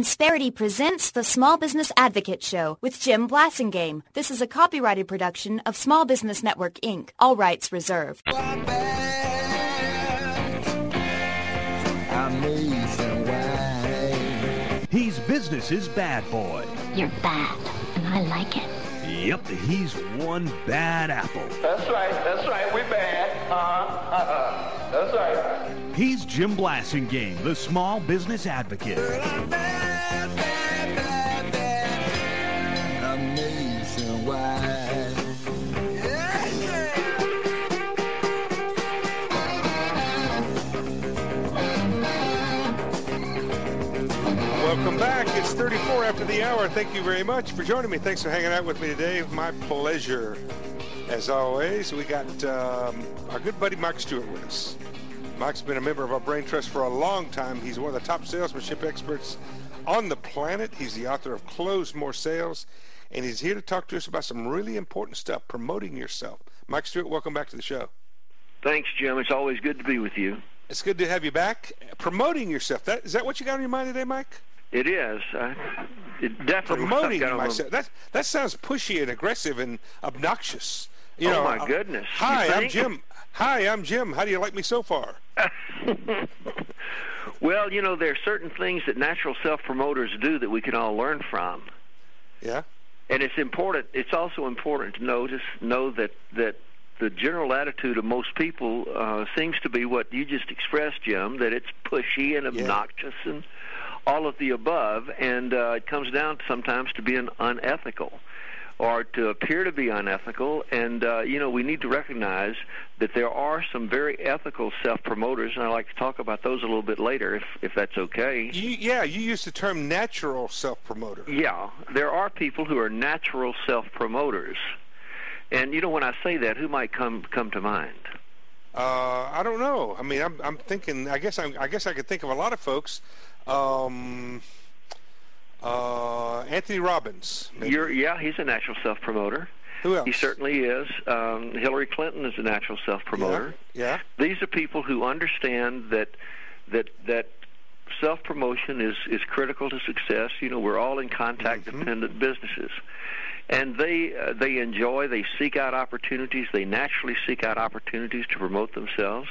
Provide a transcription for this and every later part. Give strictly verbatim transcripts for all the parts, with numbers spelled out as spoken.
Insperity presents the Small Business Advocate Show with Jim Blasingame. This is a copyrighted production of Small Business Network, Incorporated. All rights reserved. He's business's bad boy. You're bad, and I like it. Yep, he's one bad apple. That's right, that's right, we bad. Uh-huh, uh-huh. That's right. He's Jim Blasingame, the Small Business Advocate. Bad, bad, bad, bad. Amazing why. Yeah, yeah. Welcome back. It's thirty-four after the hour. Thank you very much for joining me. Thanks for hanging out with me today. My pleasure. As always, we got um, our good buddy Mike Stewart with us. Mike's been a member of our Brain Trust for a long time. He's one of the top salesmanship experts on the planet. He's the author of Close More Sales, and he's here to talk to us about some really important stuff, promoting yourself. Mike Stewart, welcome back to the show. Thanks, Jim. It's always good to be with you. It's good to have you back. Promoting yourself. That, is that what you got on your mind today, Mike? It is. Uh, it definitely. Promoting myself. That that sounds pushy and aggressive and obnoxious. You oh know, my goodness! Hi, you I'm think? Jim. Hi, I'm Jim. How do you like me so far? Well, you know, there are certain things that natural self-promoters do that we can all learn from. Yeah. And it's important. It's also important to notice, know that that the general attitude of most people uh, seems to be what you just expressed, Jim. That it's pushy and obnoxious yeah. and all of the above, and uh, it comes down sometimes to being unethical or to appear to be unethical. And, uh, you know, we need to recognize that there are some very ethical self-promoters, and I'd like to talk about those a little bit later, if, if that's okay. You, yeah, you used the term natural self-promoter. Yeah, there are people who are natural self-promoters. And, you know, when I say that, who might come come to mind? Uh, I don't know. I mean, I'm I'm thinking. I guess I'm, I guess I could think of a lot of folks. Um, uh, Anthony Robbins. Maybe. You're, yeah, he's a natural self-promoter. Who else? He certainly is. Um, Hillary Clinton is a natural self-promoter. Yeah. yeah. These are people who understand that that that self-promotion is is critical to success. You know, we're all in contact-dependent mm-hmm. businesses. And they uh, they enjoy, they seek out opportunities, they naturally seek out opportunities to promote themselves.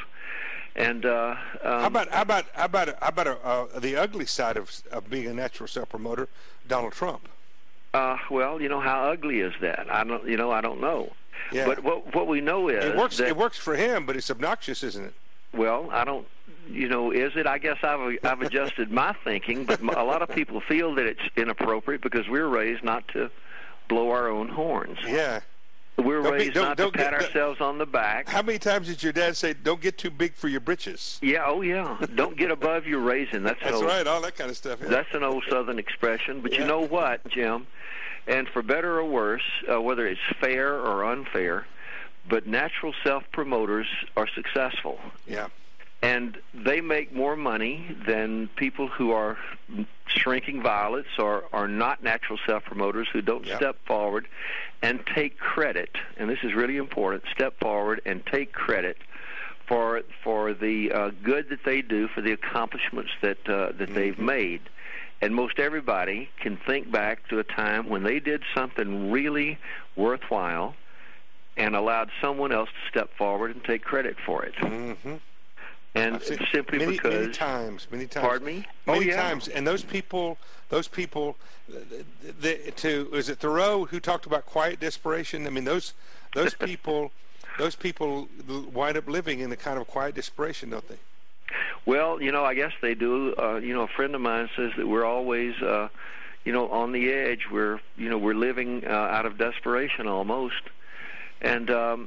And uh, um, how about how about how about how about uh, the ugly side of of being a natural self-promoter, Donald Trump? Uh, well, you know, how ugly is that? I don't, you know, I don't know. Yeah. But what what we know is it works. that, it works for him, but it's obnoxious, isn't it? Well, I don't. You know, is it? I guess I've I've adjusted my thinking, but a lot of people feel that it's inappropriate because we're raised not to blow our own horns. Yeah. We're don't raised be, not to pat get, ourselves on the back. How many times did your dad say, "Don't get too big for your britches"? Yeah, oh yeah. Don't get above your raisin. That's, that's old, right. All that kind of stuff. Yeah. That's an old Southern expression. But yeah. you know what, Jim? And for better or worse, uh, whether it's fair or unfair, but natural self-promoters are successful. Yeah. And they make more money than people who are shrinking violets or are not natural self-promoters who don't yep. step forward and take credit. And this is really important. Step forward and take credit for for the uh, good that they do, for the accomplishments that uh, that mm-hmm. they've made. And most everybody can think back to a time when they did something really worthwhile and allowed someone else to step forward and take credit for it. Mm-hmm. And simply many, because many times, many times. Pardon me? Many oh, yeah. times, and those people, those people, the, to was it Thoreau who talked about quiet desperation? I mean, those those people, those people wind up living in a kind of quiet desperation, don't they? Well, you know, I guess they do. Uh, you know, a friend of mine says that we're always, uh, you know, on the edge. We're, you know, we're living uh, out of desperation almost, and. Um,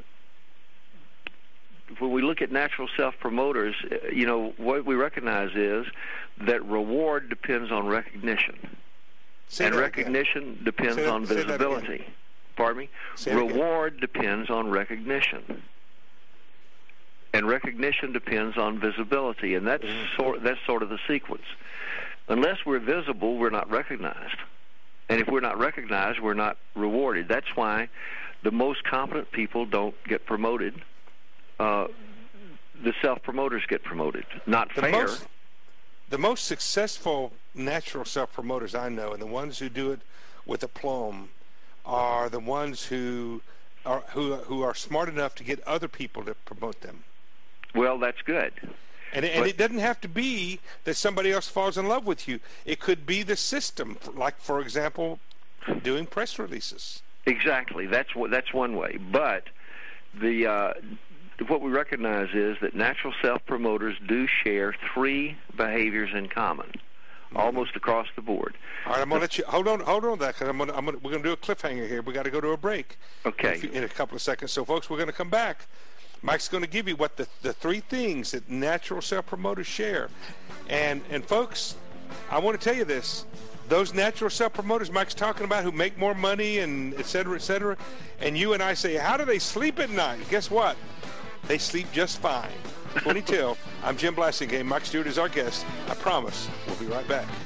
When we look at natural self-promoters, you know, what we recognize is that reward depends on recognition. Say and that recognition again. depends that, on visibility. Pardon me? Say reward depends on recognition. And recognition depends on visibility. And that's, mm-hmm. sort, that's sort of the sequence. Unless we're visible, we're not recognized. And if we're not recognized, we're not rewarded. That's why the most competent people don't get promoted. Uh, the self-promoters get promoted. Not the fair. Most, the most successful natural self-promoters I know, and the ones who do it with aplomb, are the ones who are who who are smart enough to get other people to promote them. Well, that's good. And, and but, it doesn't have to be that somebody else falls in love with you. It could be the system, like, for example, doing press releases. Exactly. That's what that's one way. But the uh, what we recognize is that natural self-promoters do share three behaviors in common, mm-hmm. almost across the board. All right, I'm going to let you hold on, hold on to that, because I'm going to, I'm going to, we're going to do a cliffhanger here. We got to go to a break. Okay. In a couple of seconds. So, folks, we're going to come back. Mike's going to give you what the the three things that natural self-promoters share, and and folks, I want to tell you this. Those natural self-promoters Mike's talking about who make more money and et cetera, et cetera, and you and I say, how do they sleep at night? Guess what? They sleep just fine. twenty till. I'm Jim Blasingame. Mike Stewart is our guest. I promise. We'll be right back.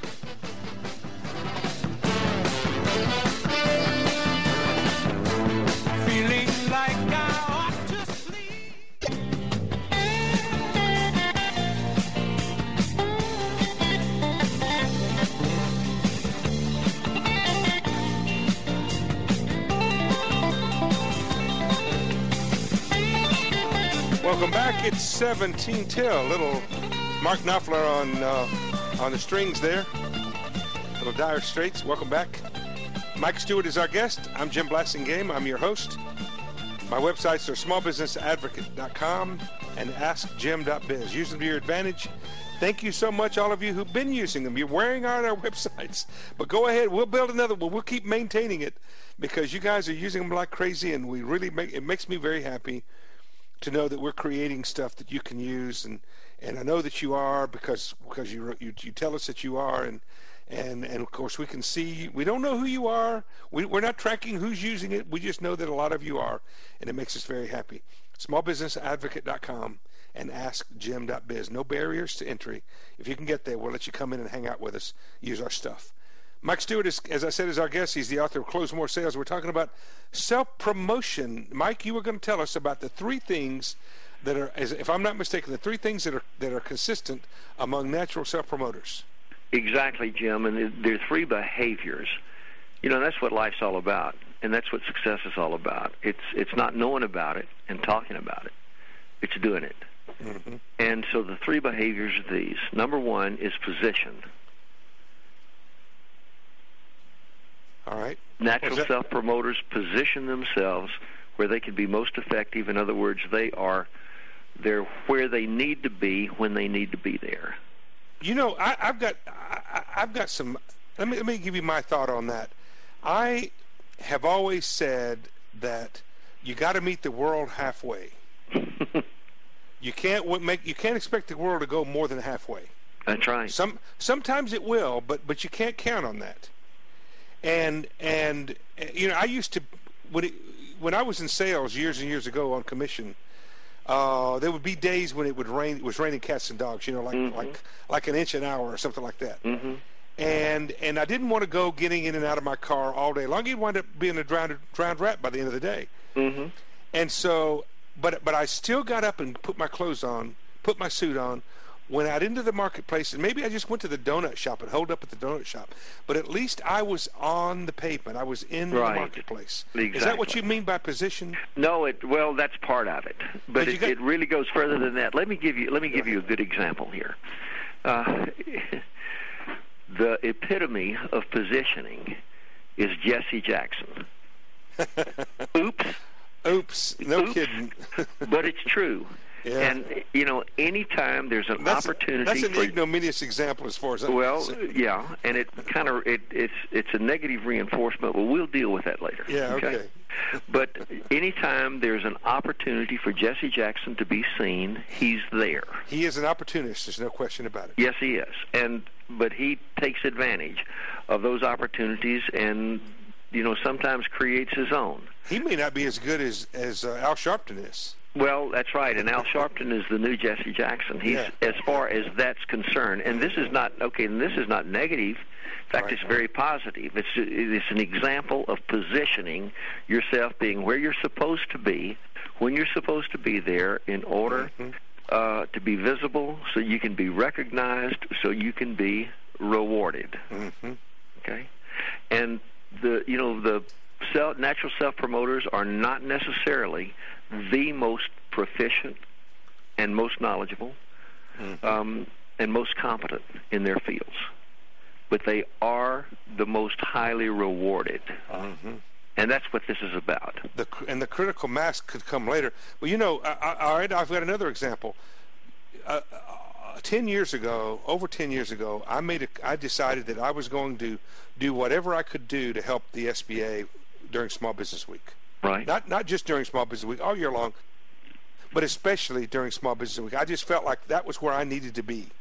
Feeling like I ought to sleep. Welcome back. It's seventeen till. Little Mark Knopfler on uh, on the strings there. Little Dire Straits. Welcome back. Mike Stewart is our guest. I'm Jim Blasingame. I'm your host. My websites are small business advocate dot com and ask jim dot biz. Use them to your advantage. Thank you so much, all of you who've been using them. You're wearing out our websites. But go ahead. We'll build another one. We'll keep maintaining it because you guys are using them like crazy, and we really make it makes me very happy to know that we're creating stuff that you can use, and, and I know that you are because because you you, you tell us that you are, and, and and of course we can see. We don't know who you are. We, we're not tracking who's using it. We just know that a lot of you are, and it makes us very happy. small business advocate dot com and ask jim dot biz. No barriers to entry. If you can get there, we'll let you come in and hang out with us, use our stuff. Mike Stewart, is, as I said, is our guest. He's the author of Close More Sales. We're talking about self-promotion. Mike, you were going to tell us about the three things that are, as, if I'm not mistaken, the three things that are that are consistent among natural self-promoters. Exactly, Jim. And there are three behaviors. You know, that's what life's all about, and that's what success is all about. It's it's not knowing about it and talking about it. It's doing it. Mm-hmm. And so the three behaviors are these. Number one is position. All right. Natural self-promoters position themselves where they can be most effective. In other words, they are they're where they need to be when they need to be there. You know, I, I've got I, I've got some. Let me let me give you my thought on that. I have always said that you got to meet the world halfway. You can't make you can't expect the world to go more than halfway. That's right. Some sometimes it will, but but you can't count on that. And and you know, I used to when it, when I was in sales years and years ago on commission, uh, there would be days when it would rain. It was raining cats and dogs. You know, like mm-hmm. like like an inch an hour or something like that. Mm-hmm. And and I didn't want to go getting in and out of my car all day long. You'd wind up being a drowned drowned rat by the end of the day. Mm-hmm. And so, but but I still got up and put my clothes on, put my suit on, went out into the marketplace, and maybe I just went to the donut shop and holed up at the donut shop. But at least I was on the pavement. I was in right. the marketplace. Exactly. Is that what you mean by position? No, it well, that's part of it, but, but it, got, it really goes further than that. Let me give you let me give you a good example here. Uh, the epitome of positioning is Jesse Jackson. Oops. Oops. No Oops. kidding. But it's true. Yeah. And, you know, anytime there's an that's, opportunity that's an for... ignominious example as far as I'm Well, concerned. yeah, and it kind of, it, it's it's a negative reinforcement, but we'll deal with that later. Yeah, okay. okay. But anytime there's an opportunity for Jesse Jackson to be seen, he's there. He is an opportunist, there's no question about it. Yes, he is. And but he takes advantage of those opportunities and, you know, sometimes creates his own. He may not be as good as, as uh, Al Sharpton is. Well, that's right, and Al Sharpton is the new Jesse Jackson. He's yeah. as far as that's concerned, and this is not okay. And this is not negative. In fact, right. it's very positive. It's it's an example of positioning yourself, being where you're supposed to be, when you're supposed to be there, in order mm-hmm. uh, to be visible, so you can be recognized, so you can be rewarded. Mm-hmm. Okay, and the you know the self, natural self promoters are not necessarily the most proficient and most knowledgeable Mm-hmm. um, and most competent in their fields, but they are the most highly rewarded. Mm-hmm. And that's what this is about. The, and the critical mass could come later. Well, you know, I, I, all right, I've got another example. Uh, uh, ten years ago, over ten years ago, I made a, I decided that I was going to do whatever I could do to help the S B A during Small Business Week. Right. Not not just during Small Business Week, all year long, but especially during Small Business Week. I just felt like that was where I needed to be.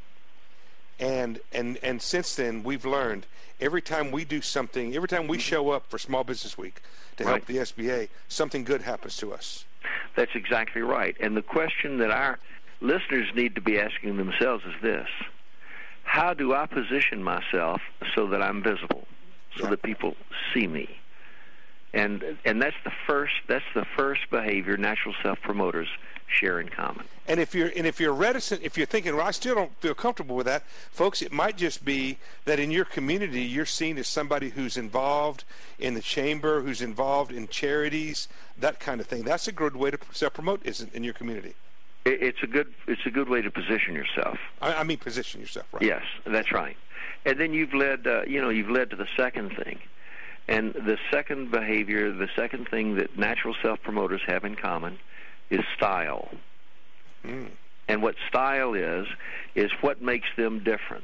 And and and since then, we've learned every time we do something, every time we show up for Small Business Week to help Right. the S B A, something good happens to us. That's exactly right. And the question that our listeners need to be asking themselves is this: how do I position myself so that I'm visible, so Yeah. that people see me? And and that's the first that's the first behavior natural self-promoters share in common. And if you're and if you're reticent, if you're thinking, well, I still don't feel comfortable with that, folks, it might just be that in your community you're seen as somebody who's involved in the chamber, who's involved in charities, that kind of thing. That's a good way to self-promote, isn't in your community? It, it's a good it's a good way to position yourself. I, I mean, position yourself, right? Yes, that's right. And then you've led uh, you know you've led to the second thing. And the second behavior, the second thing that natural self-promoters have in common is style. Mm. And what style is, is what makes them different.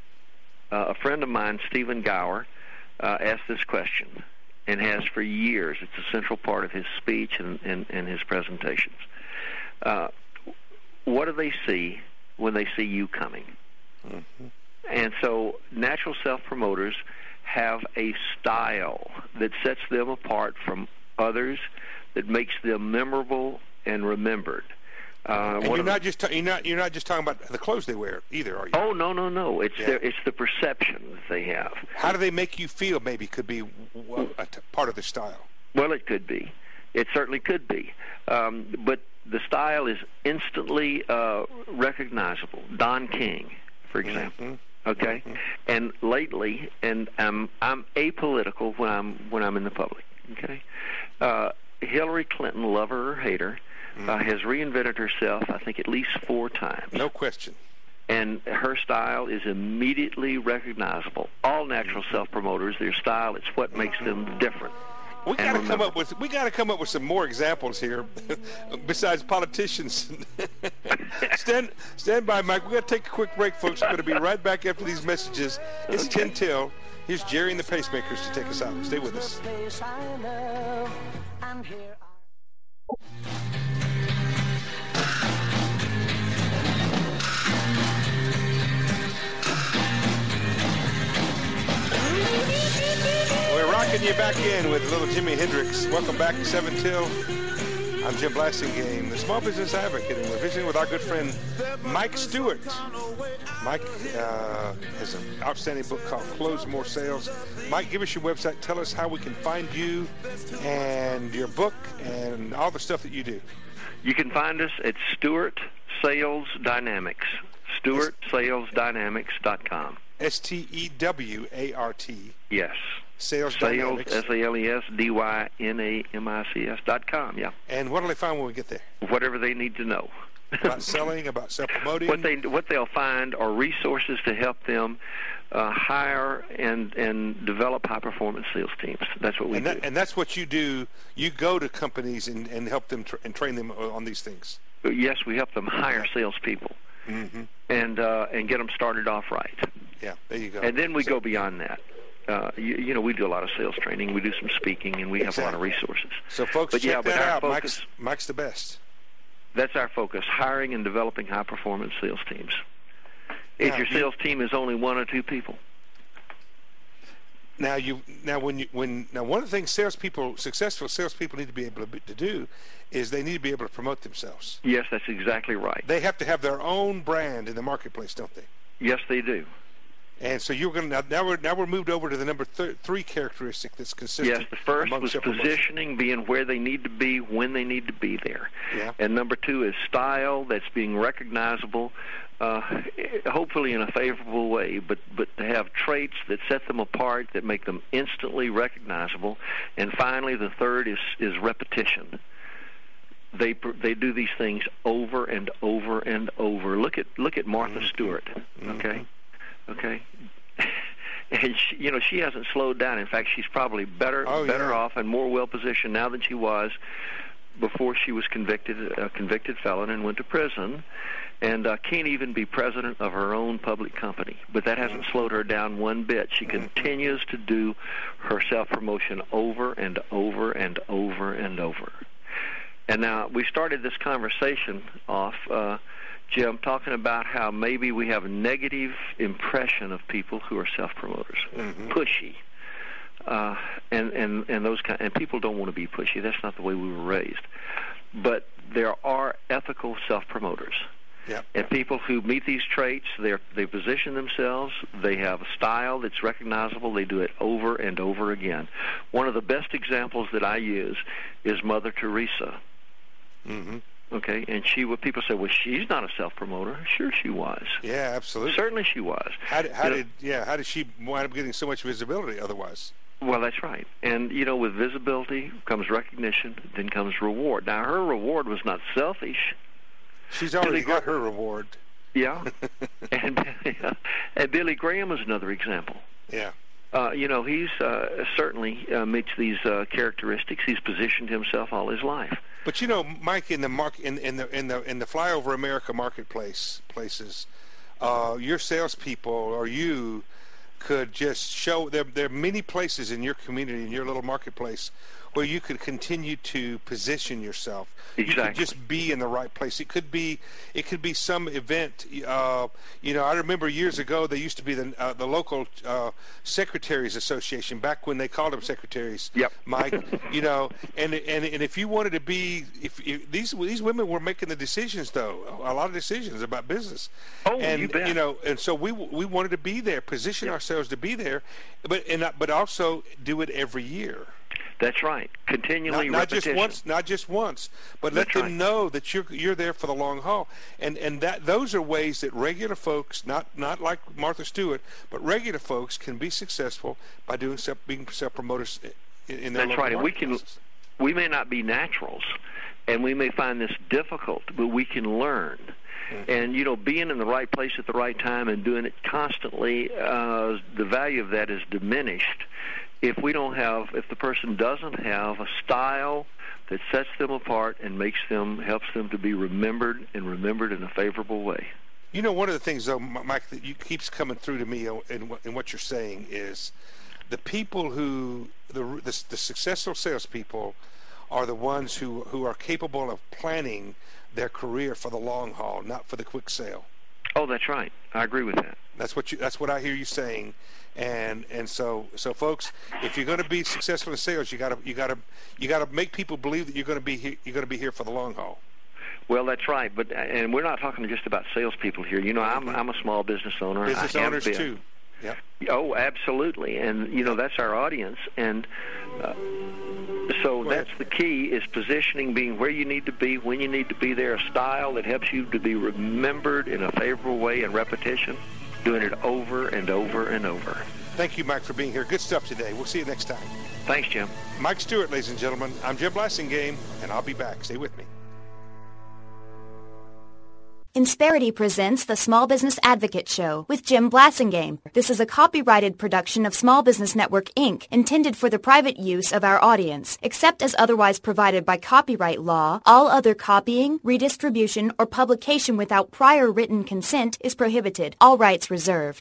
Uh, a friend of mine, Stephen Gower, uh, asked this question, and has for years. It's a central part of his speech and, and, and his presentations. Uh, what do they see when they see you coming? Mm-hmm. And so natural self-promoters have a style that sets them apart from others, that makes them memorable and remembered. Uh, and you're not just ta- you're not you're not just talking about the clothes they wear either, are you? Oh no no no! It's Yeah. their, it's the perception that they have. How do they make you feel? Maybe could be w- a t- part of the style. Well, it could be. It certainly could be. Um, but the style is instantly uh, recognizable. Don King, for example. Mm-hmm. Okay, Mm-hmm. and lately, and I'm I'm apolitical when I'm when I'm in the public. Okay, uh, Hillary Clinton, lover or hater, Mm-hmm. uh, has reinvented herself. I think at least four times. No question. And her style is immediately recognizable. All natural self-promoters, their style, it's what makes them different. We got to And come remember- up with we got to come up with some more examples here, besides politicians. stand stand by, Mike. We got to take a quick break, folks. We're going to be right back after these messages. It's Okay. ten till. Here's Jerry and the Pacemakers to take us out. Stay with us. We're rocking you back in with little Jimi Hendrix. Welcome back to seven till. I'm Jim Blasingame, the Small Business Advocate, and we're visiting with our good friend Mike Stewart. Mike uh, has an outstanding book called Close More Sales. Mike, give us your website. Tell us how we can find you and your book and all the stuff that you do. You can find us at Stewart Sales Dynamics, Stewart Sales Dynamics dot com. S T E W A R T. Yes. Sales Sales, Dynamics. S A L E S D Y N A M I C S dot com, yeah. And what do they find when we get there? Whatever they need to know. About selling, about self-promoting? What they what they'll find are resources to help them uh, hire and and develop high performance sales teams. That's what we and, do. that, and that's what you do. You go to companies and, and help them tr- and train them on these things. Yes, we help them hire salespeople Mm-hmm. and uh, and get them started off right. Yeah, there you go. And then we So- go beyond that. Uh, you, you know, we do a lot of sales training. We do some speaking, and we have a lot of resources. So, folks, But check yeah, but that our out. focus- Mike's, Mike's the best. That's our focus: hiring and developing high performance sales teams. If Now, your you- sales team is only one or two people, Now, you now when you when now one of the things salespeople, successful salespeople, need to be able to, be, to do is they need to be able to promote themselves. yes, that's exactly right. They have to have their own brand in the marketplace, don't they? Yes, they do. And so you're going to now, now we're now we're moved over to the number th- three characteristic that's consistent. Yes, the first among was self-promotion. positioning, being where they need to be, when they need to be there. Yeah. And number two is style, that's being recognizable uh, hopefully in a favorable way, but, but to have traits that set them apart, that make them instantly recognizable. And finally, the third is, is repetition. They they do these things over and over and over. Look at look at Martha Stewart, okay, okay, and she, you know she hasn't slowed down. In fact, she's probably better oh, better yeah. off and more well positioned now than she was before she was convicted a convicted felon and went to prison, and uh, can't even be president of her own public company. But that hasn't slowed her down one bit. She continues to do her self promotion over and over and over and over. And now we started this conversation off, uh, Jim, talking about how maybe we have a negative impression of people who are self-promoters, mm-hmm. pushy, uh, and and and those kind. And people don't want to be pushy. That's not the way we were raised. But there are ethical self-promoters, yep. and people who meet these traits. They they position themselves. They have a style that's recognizable. They do it over and over again. One of the best examples that I use is Mother Teresa. Mm-hmm. Okay, and she. What people say, well, she's not a self-promoter. Sure, she was. Yeah, absolutely. Certainly, she was. How did, how you did know, yeah? How did she wind up getting so much visibility? Otherwise, well, that's right. And you know, with visibility comes recognition, then comes reward. Now, her reward was not selfish. She's already Billy got Gra- her reward. Yeah, and and Billy Graham is another example. Yeah. Uh, you know, he's uh, certainly uh, meets these uh, characteristics. He's positioned himself all his life. But you know, Mike, in the mark in, in the in the in the Flyover America marketplace places, uh, your salespeople or you could just show there. There are many places in your community, in your little marketplace, where you could continue to position yourself. Exactly. You could just be in the right place. It could be, it could be some event. Uh, you know, I remember years ago there used to be the uh, the local uh, secretaries association back when they called them secretaries. Yep. Mike, you know, and and and if you wanted to be, if, if these these women were making the decisions though, a lot of decisions about business. Oh, and you bet. you know, and so we we wanted to be there, position Yep. ourselves to be there, but and but also do it every year. That's right. Continually Not, not repetition. just once, not just once, but let That's them right. know that you're you're there for the long haul. And and that those are ways that regular folks, not not like Martha Stewart, but regular folks can be successful by doing self, being self promoters in, in their That's local right. And we can marketplaces. we may not be naturals, and we may find this difficult, but we can learn. Mm-hmm. And, you know, being in the right place at the right time and doing it constantly, uh, the value of that is diminished if we don't have, if the person doesn't have a style that sets them apart and makes them, helps them to be remembered and remembered in a favorable way. You know, one of the things, though, Mike, that you, keeps coming through to me in, in what you're saying is the people who, the, the, the successful salespeople are the ones who, who are capable of planning their career for the long haul, not for the quick sale. Oh, that's right. I agree with that. That's what you. That's what I hear you saying, and and so so folks, if you're going to be successful in sales, you got to you got to you got to make people believe that you're going to be here, you're going to be here for the long haul. Well, that's right, but and we're not talking just about salespeople here. You know, I'm I'm a small business owner. Business I have owners been. too. Yeah. Oh, absolutely, and you know that's our audience, and uh, so that's the key: is positioning, being where you need to be, when you need to be there, a style that helps you to be remembered in a favorable way, and repetition, doing it over and over and over. Thank you, Mike, for being here. Good stuff today. We'll see you next time. Thanks, Jim. Mike Stewart, ladies and gentlemen. I'm Jim Blassingame, and I'll be back. Stay with me. Insperity presents the Small Business Advocate Show with Jim Blassingame. This is a copyrighted production of Small Business Network, Incorporated, intended for the private use of our audience. Except as otherwise provided by copyright law, all other copying, redistribution, or publication without prior written consent is prohibited. All rights reserved.